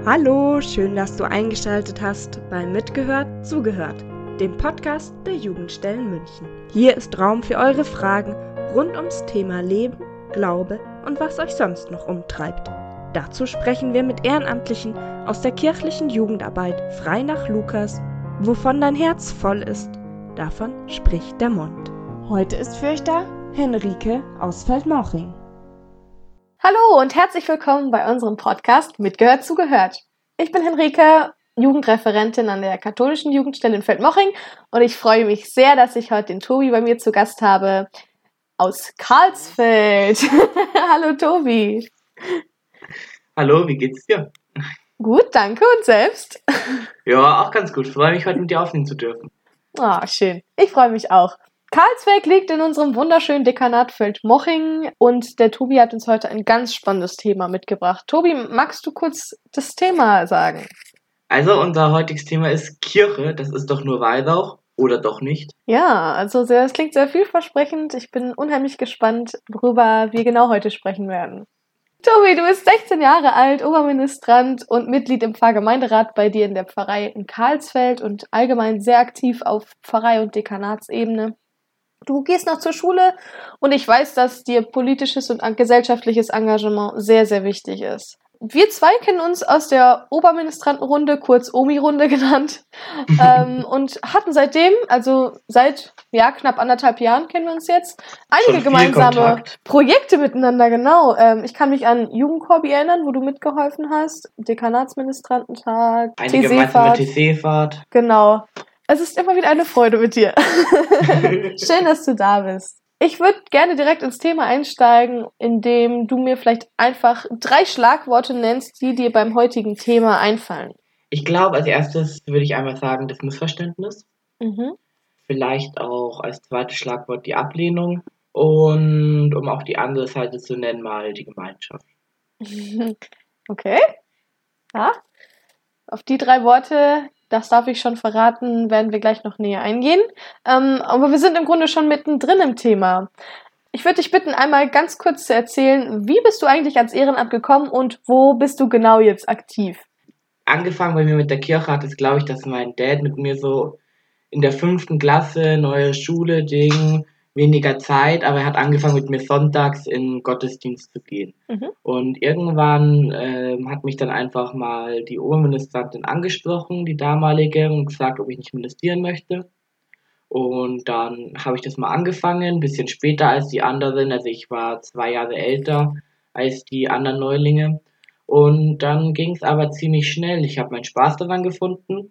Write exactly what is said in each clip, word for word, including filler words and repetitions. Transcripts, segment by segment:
Hallo, schön, dass du eingeschaltet hast bei Mitgehört, Zugehört, dem Podcast der Jugendstellen München. Hier ist Raum für eure Fragen rund ums Thema Leben, Glaube und was euch sonst noch umtreibt. Dazu sprechen wir mit Ehrenamtlichen aus der kirchlichen Jugendarbeit frei nach Lukas. Wovon dein Herz voll ist, davon spricht der Mund. Heute ist für euch da Henrike aus Feldmoching. Hallo und herzlich willkommen bei unserem Podcast Mitgehört, Zugehört. Ich bin Henrike, Jugendreferentin an der katholischen Jugendstelle in Feldmoching und ich freue mich sehr, dass ich heute den Tobi bei mir zu Gast habe aus Karlsfeld. Hallo Tobi. Hallo, wie geht's dir? Gut, danke und selbst? Ja, auch ganz gut. Ich freue mich, heute mit dir aufnehmen zu dürfen. Ah, schön. Ich freue mich auch. Karlsfeld liegt in unserem wunderschönen Dekanat Feldmoching und der Tobi hat uns heute ein ganz spannendes Thema mitgebracht. Tobi, magst du kurz das Thema sagen? Also, unser heutiges Thema ist Kirche. Das ist doch nur Weihrauch oder doch nicht? Ja, also sehr, das klingt sehr vielversprechend. Ich bin unheimlich gespannt, worüber wir genau heute sprechen werden. Tobi, du bist sechzehn Jahre alt, Oberministrant und Mitglied im Pfarrgemeinderat bei dir in der Pfarrei in Karlsfeld und allgemein sehr aktiv auf Pfarrei- und Dekanatsebene. Du gehst noch zur Schule und ich weiß, dass dir politisches und gesellschaftliches Engagement sehr, sehr wichtig ist. Wir zwei kennen uns aus der Oberministrantenrunde, kurz Omi-Runde genannt, ähm, und hatten seitdem, also seit ja knapp anderthalb Jahren kennen wir uns jetzt, einige gemeinsame Kontakt. Projekte miteinander, genau. Ähm, ich kann mich an Jugendkorbi erinnern, wo du mitgeholfen hast, Dekanatsministrantentag, Eine T gemeinsame C-Fahrt. T C-Fahrt. Genau. Es ist immer wieder eine Freude mit dir. Schön, dass du da bist. Ich würde gerne direkt ins Thema einsteigen, indem du mir vielleicht einfach drei Schlagworte nennst, die dir beim heutigen Thema einfallen. Ich glaube, als erstes würde ich einmal sagen, das Missverständnis. Mhm. Vielleicht auch als zweites Schlagwort die Ablehnung. Und um auch die andere Seite zu nennen, mal die Gemeinschaft. Okay. Ja. Auf die drei Worte, das darf ich schon verraten, werden wir gleich noch näher eingehen. Ähm, aber wir sind im Grunde schon mittendrin im Thema. Ich würde dich bitten, einmal ganz kurz zu erzählen, wie bist du eigentlich ans Ehrenamt gekommen und wo bist du genau jetzt aktiv? Angefangen bei mir mit der Kirche hat es, glaube ich, dass mein Dad mit mir so in der fünften Klasse, neue Schule, Ding, weniger Zeit, aber er hat angefangen mit mir sonntags in den Gottesdienst zu gehen. Mhm. Und irgendwann ähm, hat mich dann einfach mal die Oberministrantin angesprochen, die damalige, und gesagt, ob ich nicht ministrieren möchte. Und dann habe ich das mal angefangen, ein bisschen später als die anderen, also ich war zwei Jahre älter als die anderen Neulinge. Und dann ging es aber ziemlich schnell. Ich habe meinen Spaß daran gefunden.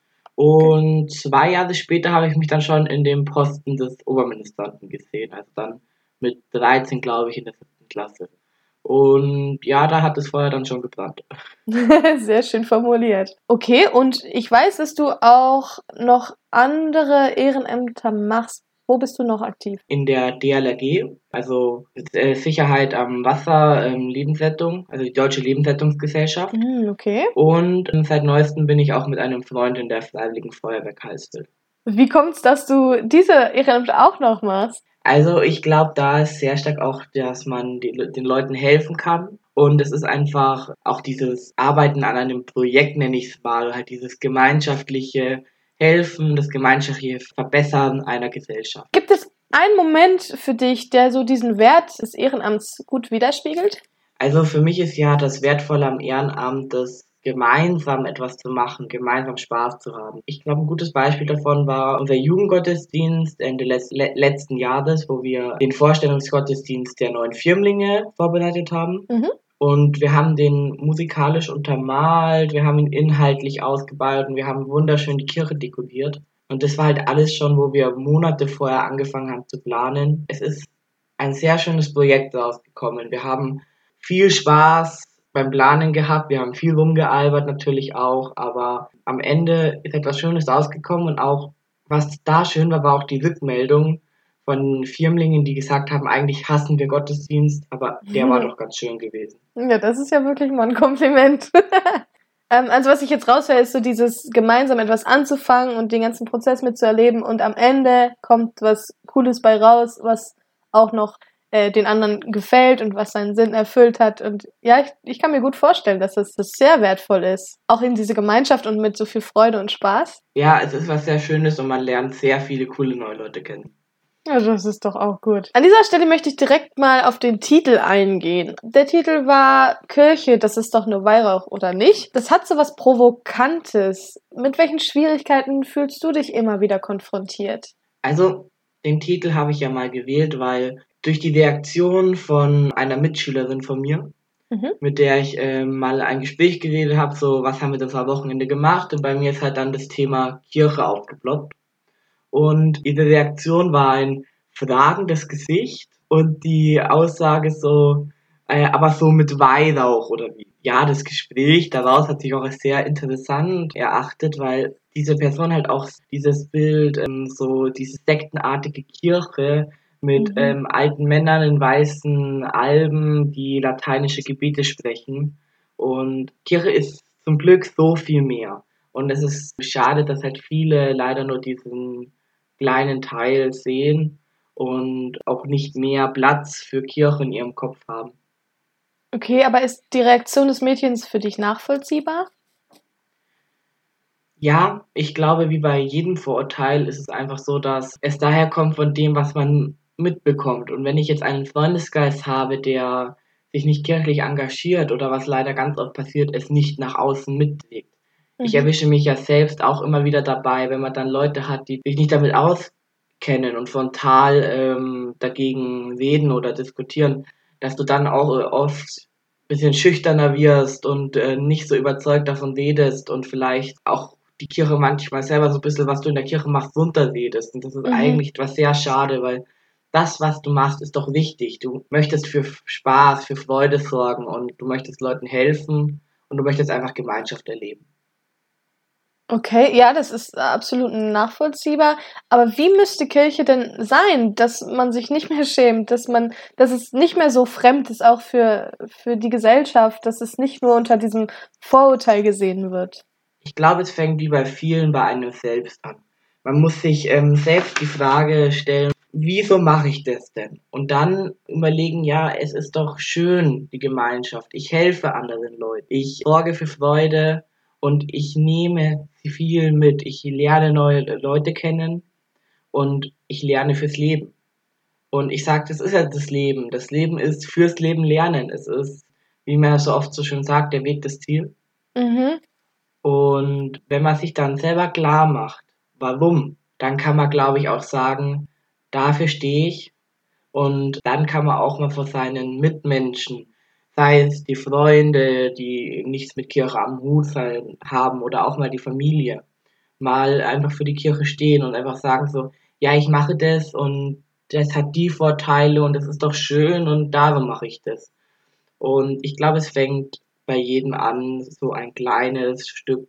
Und zwei Jahre später habe ich mich dann schon in dem Posten des Oberministranten gesehen. Also dann mit dreizehn, glaube ich, in der siebten Klasse. Und ja, da hat das Feuer dann schon gebrannt. Sehr schön formuliert. Okay, und ich weiß, dass du auch noch andere Ehrenämter machst. Wo bist du noch aktiv? In der D L R G, also äh, Sicherheit am Wasser, ähm, Lebensrettung, also die Deutsche Lebensrettungsgesellschaft. Hm, okay. Und ähm, seit neuestem bin ich auch mit einem Freund in der Freiwilligen Feuerwehr Karlsfeld. Wie kommt es, dass du diese Ehrenämter auch noch machst? Also ich glaube, da ist sehr stark auch, dass man die, den Leuten helfen kann. Und es ist einfach auch dieses Arbeiten an einem Projekt, nenne ich es mal, halt dieses gemeinschaftliche Helfen, das gemeinschaftliche Verbessern einer Gesellschaft. Gibt es einen Moment für dich, der so diesen Wert des Ehrenamts gut widerspiegelt? Also für mich ist ja das Wertvolle am Ehrenamt, das gemeinsam etwas zu machen, gemeinsam Spaß zu haben. Ich glaube, ein gutes Beispiel davon war unser Jugendgottesdienst Ende les- le- letzten Jahres, wo wir den Vorstellungsgottesdienst der neuen Firmlinge vorbereitet haben. Mhm. Und wir haben den musikalisch untermalt, wir haben ihn inhaltlich ausgebaut und wir haben wunderschön die Kirche dekoriert. Und das war halt alles schon, wo wir Monate vorher angefangen haben zu planen. Es ist ein sehr schönes Projekt rausgekommen. Wir haben viel Spaß beim Planen gehabt, wir haben viel rumgealbert natürlich auch, aber am Ende ist etwas Schönes rausgekommen und auch, was da schön war, war auch die Rückmeldung von Firmlingen, die gesagt haben, eigentlich hassen wir Gottesdienst, aber der Mhm. war doch ganz schön gewesen. Ja, das ist ja wirklich mal ein Kompliment. ähm, also was ich jetzt raushöre, ist so dieses gemeinsam etwas anzufangen und den ganzen Prozess mitzuerleben und am Ende kommt was Cooles bei raus, was auch noch äh, den anderen gefällt und was seinen Sinn erfüllt hat. Und ja, ich, ich kann mir gut vorstellen, dass das, das sehr wertvoll ist. Auch in diese Gemeinschaft und mit so viel Freude und Spaß. Ja, es ist was sehr Schönes und man lernt sehr viele coole neue Leute kennen. Ja, das ist doch auch gut. An dieser Stelle möchte ich direkt mal auf den Titel eingehen. Der Titel war Kirche, das ist doch nur Weihrauch, oder nicht? Das hat so was Provokantes. Mit welchen Schwierigkeiten fühlst du dich immer wieder konfrontiert? Also, den Titel habe ich ja mal gewählt, weil durch die Reaktion von einer Mitschülerin von mir, Mhm. mit der ich äh, mal ein Gespräch geredet habe, so, was haben wir das am Wochenende gemacht? Und bei mir ist halt dann das Thema Kirche aufgeploppt. Und ihre Reaktion war ein fragendes Gesicht und die Aussage so, äh, aber so mit Weihrauch oder wie. Ja, das Gespräch daraus hat sich auch als sehr interessant erachtet, weil diese Person halt auch dieses Bild, ähm, so diese sektenartige Kirche mit Mhm. ähm, alten Männern in weißen Alben, die lateinische Gebete sprechen. Und Kirche ist zum Glück so viel mehr. Und es ist schade, dass halt viele leider nur diesen kleinen Teil sehen und auch nicht mehr Platz für Kirche in ihrem Kopf haben. Okay, aber ist die Reaktion des Mädchens für dich nachvollziehbar? Ja, ich glaube, wie bei jedem Vorurteil ist es einfach so, dass es daher kommt von dem, was man mitbekommt. Und wenn ich jetzt einen Freundeskreis habe, der sich nicht kirchlich engagiert oder was leider ganz oft passiert, es nicht nach außen mitträgt. Ich Mhm. erwische mich ja selbst auch immer wieder dabei, wenn man dann Leute hat, die sich nicht damit auskennen und frontal ähm, dagegen reden oder diskutieren, dass du dann auch äh, oft ein bisschen schüchterner wirst und äh, nicht so überzeugt davon redest und vielleicht auch die Kirche manchmal selber so ein bisschen, was du in der Kirche machst, runterredest. Und das ist Mhm. eigentlich etwas sehr schade, weil das, was du machst, ist doch wichtig. Du möchtest für Spaß, für Freude sorgen und du möchtest Leuten helfen und du möchtest einfach Gemeinschaft erleben. Okay, ja, das ist absolut nachvollziehbar. Aber wie müsste Kirche denn sein, dass man sich nicht mehr schämt, dass man, dass es nicht mehr so fremd ist, auch für, für die Gesellschaft, dass es nicht nur unter diesem Vorurteil gesehen wird? Ich glaube, es fängt wie bei vielen bei einem selbst an. Man muss sich ähm, selbst die Frage stellen, wieso mache ich das denn? Und dann überlegen, ja, es ist doch schön, die Gemeinschaft. Ich helfe anderen Leuten. Ich sorge für Freude und ich nehme viel mit. Ich lerne neue Leute kennen und ich lerne fürs Leben. Und ich sage, das ist ja das Leben. Das Leben ist fürs Leben lernen. Es ist, wie man so oft so schön sagt, der Weg das Ziel. Mhm. Und wenn man sich dann selber klar macht, warum, dann kann man, glaube ich, auch sagen, dafür stehe ich. Und dann kann man auch mal vor seinen Mitmenschen, sei es die Freunde, die nichts mit Kirche am Hut sein, haben oder auch mal die Familie, mal einfach für die Kirche stehen und einfach sagen so, ja, ich mache das und das hat die Vorteile und das ist doch schön und darum mache ich das. Und ich glaube, es fängt bei jedem an, so ein kleines Stück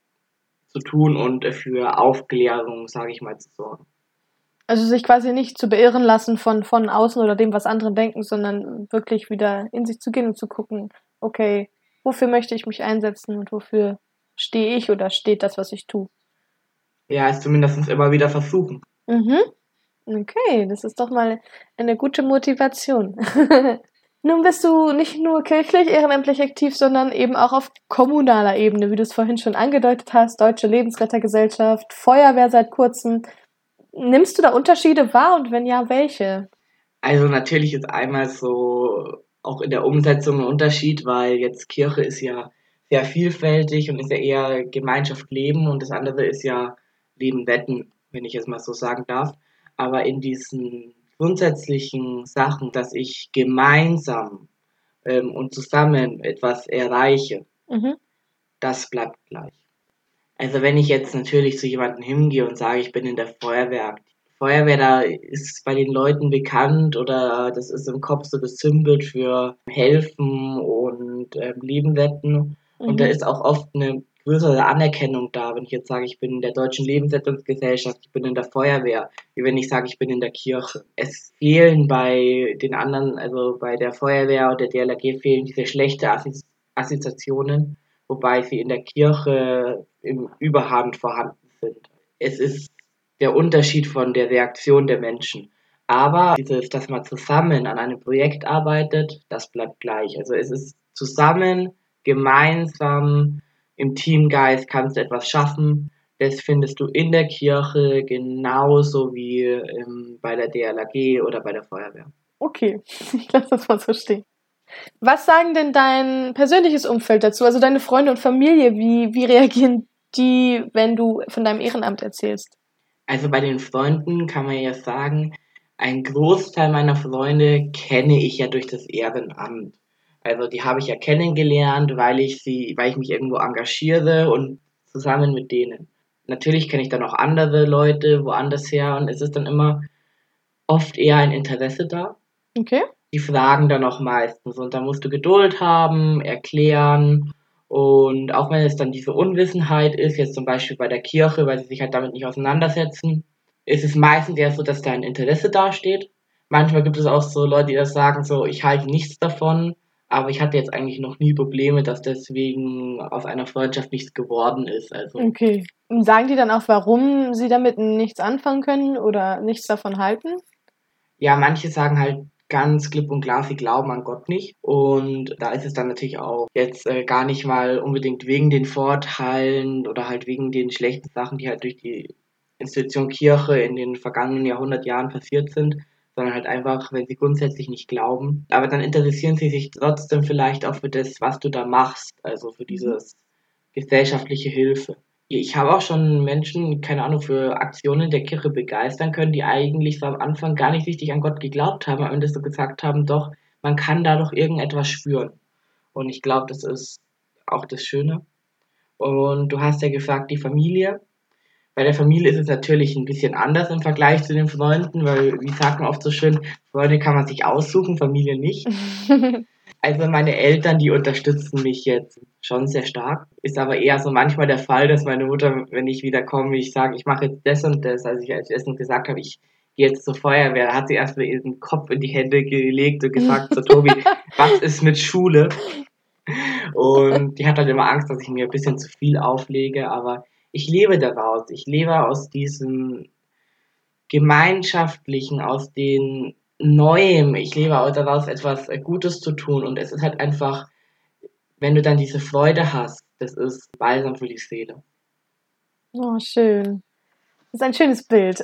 zu tun und für Aufklärung, sage ich mal, zu sorgen. Also sich quasi nicht zu beirren lassen von, von außen oder dem, was andere denken, sondern wirklich wieder in sich zu gehen und zu gucken, okay, wofür möchte ich mich einsetzen und wofür stehe ich oder steht das, was ich tue. Ja, es zumindest immer wieder versuchen. Mhm. Okay, das ist doch mal eine gute Motivation. Nun bist du nicht nur kirchlich ehrenamtlich aktiv, sondern eben auch auf kommunaler Ebene, wie du es vorhin schon angedeutet hast, Deutsche Lebensrettergesellschaft, Feuerwehr seit kurzem. Nimmst du da Unterschiede wahr und wenn ja, welche? Also natürlich ist einmal so auch in der Umsetzung ein Unterschied, weil jetzt Kirche ist ja sehr vielfältig und ist ja eher Gemeinschaft leben und das andere ist ja Leben wetten, wenn ich es mal so sagen darf. Aber in diesen grundsätzlichen Sachen, dass ich gemeinsam ähm, und zusammen etwas erreiche, Mhm. das bleibt gleich. Also wenn ich jetzt natürlich zu jemandem hingehe und sage, ich bin in der Feuerwehr. Feuerwehr, da ist bei den Leuten bekannt oder das ist im Kopf so das Symbol für helfen und ähm, Leben retten. Und da Mhm. ist auch oft eine größere Anerkennung da, wenn ich jetzt sage, ich bin in der Deutschen Lebensrettungsgesellschaft, ich bin in der Feuerwehr, wie wenn ich sage, ich bin in der Kirche. Es fehlen bei den anderen, also bei der Feuerwehr oder der D L R G fehlen diese schlechte Assozi- Assoziationen, wobei sie in der Kirche im Überhand vorhanden sind. Es ist der Unterschied von der Reaktion der Menschen. Aber dieses, dass man zusammen an einem Projekt arbeitet, das bleibt gleich. Also es ist zusammen, gemeinsam, im Teamgeist kannst du etwas schaffen. Das findest du in der Kirche genauso wie ähm, bei der D L R G oder bei der Feuerwehr. Okay, ich lasse das mal so stehen. Was sagen denn dein persönliches Umfeld dazu? Also deine Freunde und Familie, wie, wie reagieren die, wenn du von deinem Ehrenamt erzählst? Also bei den Freunden kann man ja sagen, ein Großteil meiner Freunde kenne ich ja durch das Ehrenamt. Also die habe ich ja kennengelernt, weil ich sie, weil ich mich irgendwo engagiere und zusammen mit denen. Natürlich kenne ich dann auch andere Leute woanders her und es ist dann immer oft eher ein Interesse da. Okay. Die fragen dann auch meistens und da musst du Geduld haben, erklären und auch wenn es dann diese Unwissenheit ist, jetzt zum Beispiel bei der Kirche, weil sie sich halt damit nicht auseinandersetzen, ist es meistens eher so, dass da ein Interesse dasteht. Manchmal gibt es auch so Leute, die das sagen, so ich halte nichts davon, aber ich hatte jetzt eigentlich noch nie Probleme, dass deswegen aus einer Freundschaft nichts geworden ist. Also Okay. Und sagen die dann auch, warum sie damit nichts anfangen können oder nichts davon halten? ja, manche sagen halt ganz klipp und klar, sie glauben an Gott nicht. Und da ist es dann natürlich auch jetzt äh, gar nicht mal unbedingt wegen den Vorteilen oder halt wegen den schlechten Sachen, die halt durch die Institution Kirche in den vergangenen Jahrhundert Jahren passiert sind, sondern halt einfach, wenn sie grundsätzlich nicht glauben. Aber dann interessieren sie sich trotzdem vielleicht auch für das, was du da machst, also für dieses gesellschaftliche Hilfe. Ich habe auch schon Menschen, keine Ahnung, für Aktionen der Kirche begeistern können, die eigentlich so am Anfang gar nicht richtig an Gott geglaubt haben, am Ende so gesagt haben, doch, man kann da doch irgendetwas spüren. Und ich glaube, das ist auch das Schöne. Und du hast ja gefragt, die Familie. Bei der Familie ist es natürlich ein bisschen anders im Vergleich zu den Freunden, weil, wie sagt man oft so schön, Freunde kann man sich aussuchen, Familie nicht. Also meine Eltern, die unterstützen mich jetzt schon sehr stark. Ist aber eher so manchmal der Fall, dass meine Mutter, wenn ich wieder komme, ich sage, ich mache jetzt das und das. Als ich als erstes gesagt habe, ich gehe jetzt zur Feuerwehr, da hat sie erstmal ihren Kopf in die Hände gelegt und gesagt, so Tobi, was ist mit Schule? Und die hat halt immer Angst, dass ich mir ein bisschen zu viel auflege, aber ich lebe daraus. Ich lebe aus diesem Gemeinschaftlichen, aus den Neuem. Ich lebe auch daraus, etwas äh, Gutes zu tun. Und es ist halt einfach, wenn du dann diese Freude hast, das ist balsam für die Seele. Oh, schön. Das ist ein schönes Bild.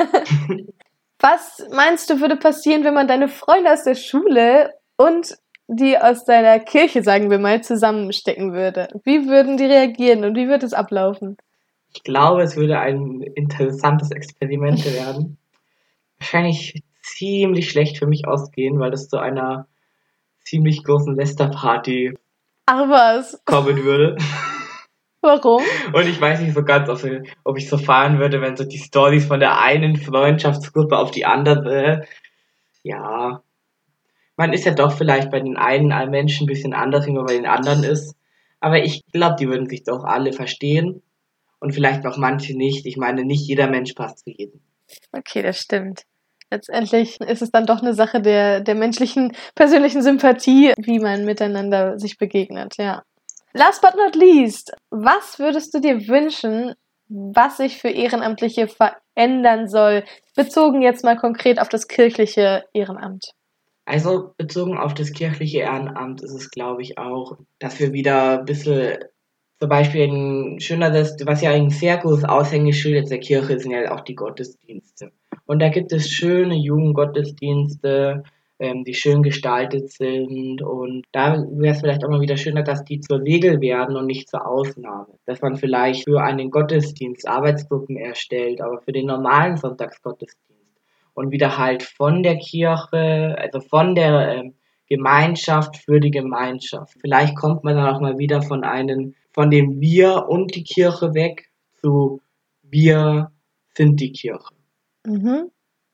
Was meinst du, würde passieren, wenn man deine Freunde aus der Schule und die aus deiner Kirche, sagen wir mal, zusammenstecken würde? Wie würden die reagieren und wie würde es ablaufen? Ich glaube, es würde ein interessantes Experiment werden. Wahrscheinlich ziemlich schlecht für mich ausgehen, weil das zu einer ziemlich großen Lästerparty Ach was, kommen würde. warum? Und ich weiß nicht so ganz, ob, ob ich so fahren würde, wenn so die Storys von der einen Freundschaftsgruppe auf die andere, ja, man ist ja doch vielleicht bei den einen Menschen ein bisschen anders, wie man bei den anderen ist. Aber ich glaube, die würden sich doch alle verstehen und vielleicht auch manche nicht. Ich meine, nicht jeder Mensch passt zu jedem. Okay, das stimmt. Letztendlich ist es dann doch eine Sache der, der menschlichen, persönlichen Sympathie, wie man miteinander sich begegnet, ja. Last but not least, was würdest du dir wünschen, was sich für Ehrenamtliche verändern soll, bezogen jetzt mal konkret auf das kirchliche Ehrenamt? Also bezogen auf das kirchliche Ehrenamt ist es, glaube ich, auch, dass wir wieder ein bisschen, zum Beispiel ein schöneres, was ja ein sehr großes Aushängeschild jetzt der Kirche sind ja auch die Gottesdienste. Und da gibt es schöne Jugendgottesdienste, ähm, die schön gestaltet sind. Und da wäre es vielleicht auch mal wieder schöner, dass die zur Regel werden und nicht zur Ausnahme. Dass man vielleicht für einen Gottesdienst Arbeitsgruppen erstellt, aber für den normalen Sonntagsgottesdienst. Und wieder halt von der Kirche, also von der ähm, Gemeinschaft für die Gemeinschaft. Vielleicht kommt man dann auch mal wieder von einem, von dem Wir und die Kirche weg zu Wir sind die Kirche. Mhm.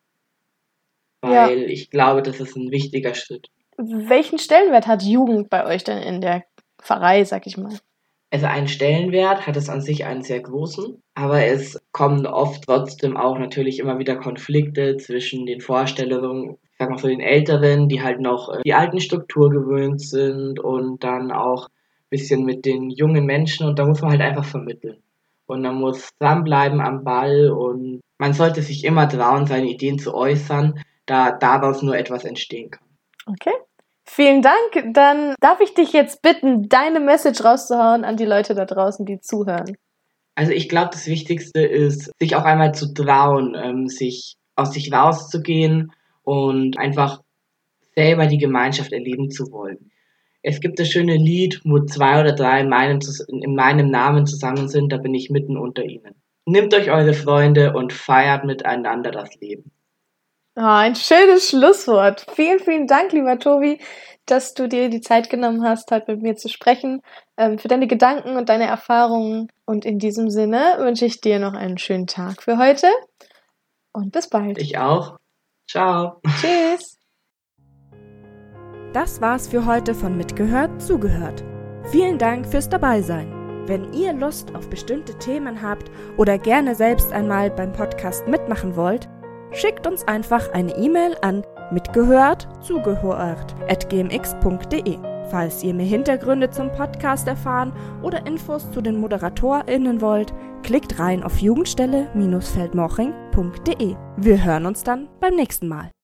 Weil Ja. ich glaube, das ist ein wichtiger Schritt. Welchen Stellenwert hat Jugend bei euch denn in der Pfarrei, sag ich mal? Also einen Stellenwert hat es an sich einen sehr großen, aber es kommen oft trotzdem auch natürlich immer wieder Konflikte zwischen den Vorstellungen, ich sag mal so den Älteren, die halt noch äh, die alten Struktur gewöhnt sind und dann auch ein bisschen mit den jungen Menschen und da muss man halt einfach vermitteln. Und man muss dranbleiben am Ball und man sollte sich immer trauen, seine Ideen zu äußern, da daraus nur etwas entstehen kann. Okay. Vielen Dank. Dann darf ich dich jetzt bitten, deine Message rauszuhauen an die Leute da draußen, die zuhören. Also ich glaube, das Wichtigste ist, sich auch einmal zu trauen, ähm, sich aus sich rauszugehen und einfach selber die Gemeinschaft erleben zu wollen. Es gibt das schöne Lied, wo zwei oder drei in meinem, in meinem Namen zusammen sind, da bin ich mitten unter ihnen. Nehmt euch eure Freunde und feiert miteinander das Leben. Oh, ein schönes Schlusswort. Vielen, vielen Dank, lieber Tobi, dass du dir die Zeit genommen hast, heute mit mir zu sprechen, ähm, für deine Gedanken und deine Erfahrungen. Und in diesem Sinne wünsche ich dir noch einen schönen Tag für heute und bis bald. Ich auch. Ciao. Tschüss. Das war's für heute von Mitgehört, zugehört. Vielen Dank fürs Dabeisein. Wenn ihr Lust auf bestimmte Themen habt oder gerne selbst einmal beim Podcast mitmachen wollt, schickt uns einfach eine E-Mail an mitgehört zugehört at gmx punkt de. Falls ihr mehr Hintergründe zum Podcast erfahren oder Infos zu den ModeratorInnen wollt, klickt rein auf jugendstelle Bindestrich feldmoching punkt de. Wir hören uns dann beim nächsten Mal.